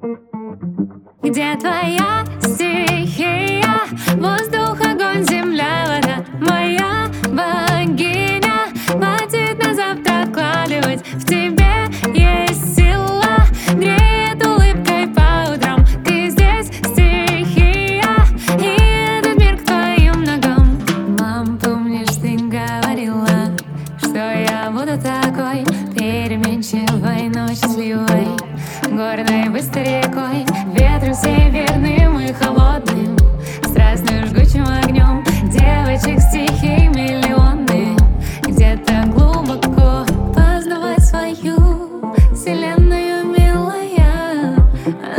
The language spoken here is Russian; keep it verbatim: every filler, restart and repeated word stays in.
Где твоя стихия? Воздух, огонь, земля, вода. Моя богиня, хватит на завтра откладывать. В тебе есть сила, греет улыбкой по утрам. Ты здесь стихия, и этот мир к твоим ногам. Мам, помнишь, ты говорила, что я буду такой переменчивой, но счастливой, горной, быстрой рекой, ветром северным и холодным, страстным жгучим огнем. Девочек стихий миллионы, где-то глубоко познавать свою вселенную, милая.